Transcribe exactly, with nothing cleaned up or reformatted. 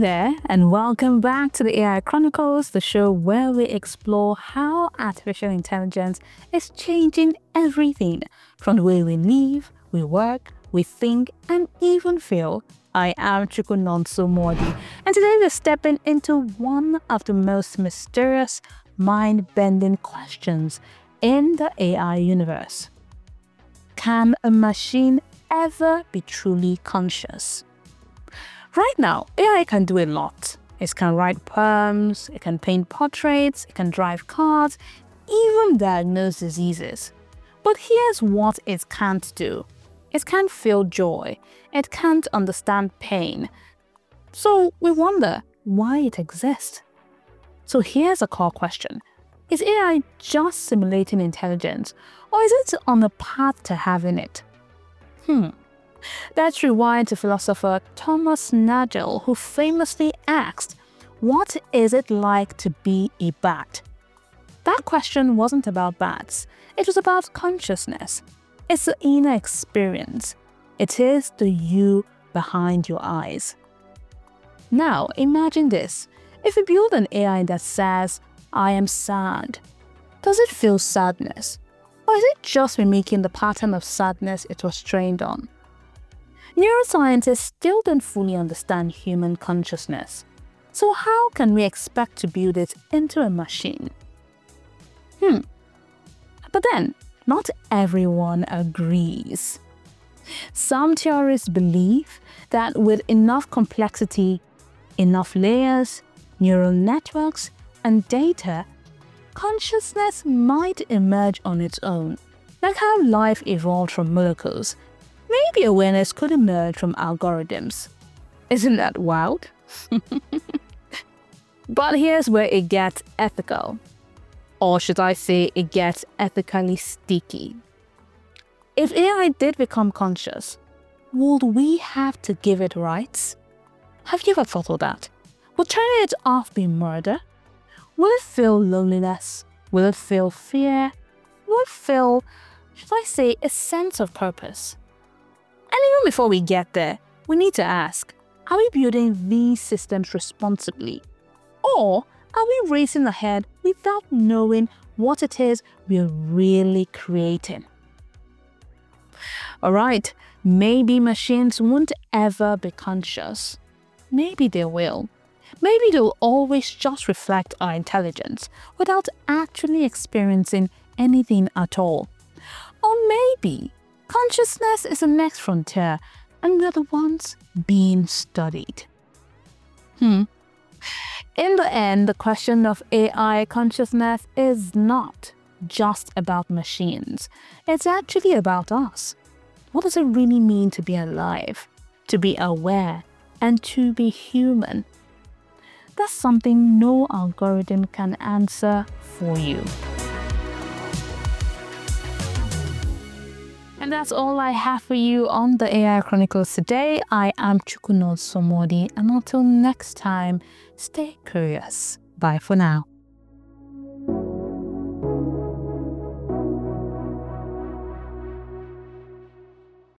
there, and welcome back to the A I Chronicles, the show where we explore how artificial intelligence is changing everything from the way we live, we work, we think, and even feel. I am Chukwunonso Modi, and today we're stepping into one of the most mysterious, mind-bending questions in the A I universe. Can a machine ever be truly conscious? Right now, A I can do a lot. It can write poems, it can paint portraits, it can drive cars, even diagnose diseases. But here's what it can't do. It can't feel joy. It can't understand pain. So we wonder why it exists. So here's a core question. Is A I just simulating intelligence, or is it on the path to having it? Hmm. Let's rewind to philosopher Thomas Nagel, who famously asked, "What is it like to be a bat?" That question wasn't about bats. It was about consciousness. It's the inner experience. It is the you behind your eyes. Now, imagine this. If we build an A I that says, "I am sad," does it feel sadness? Or is it just mimicking the pattern of sadness it was trained on? Neuroscientists still don't fully understand human consciousness. So how can we expect to build it into a machine? Hmm. But then, not everyone agrees. Some theorists believe that with enough complexity, enough layers, neural networks, and data, consciousness might emerge on its own, like how life evolved from molecules. Maybe awareness could emerge from algorithms. Isn't that wild? But here's where it gets ethical. Or should I say it gets ethically sticky. If A I did become conscious, would we have to give it rights? Have you ever thought of that? Would turning it off be murder? Will it feel loneliness? Will it feel fear? Will it feel, should I say, a sense of purpose? And even before we get there, we need to ask, are we building these systems responsibly? Or are we racing ahead without knowing what it is we're really creating? Alright, maybe machines won't ever be conscious. Maybe they will. Maybe they'll always just reflect our intelligence without actually experiencing anything at all. Or maybe consciousness is the next frontier and we're the ones being studied. Hmm. In the end, the question of A I consciousness is not just about machines. It's actually about us. What does it really mean to be alive, to be aware, and to be human? That's something no algorithm can answer for you. And that's all I have for you on the A I Chronicles today. I am Chukwunonso Modi, and until next time, stay curious. Bye for now.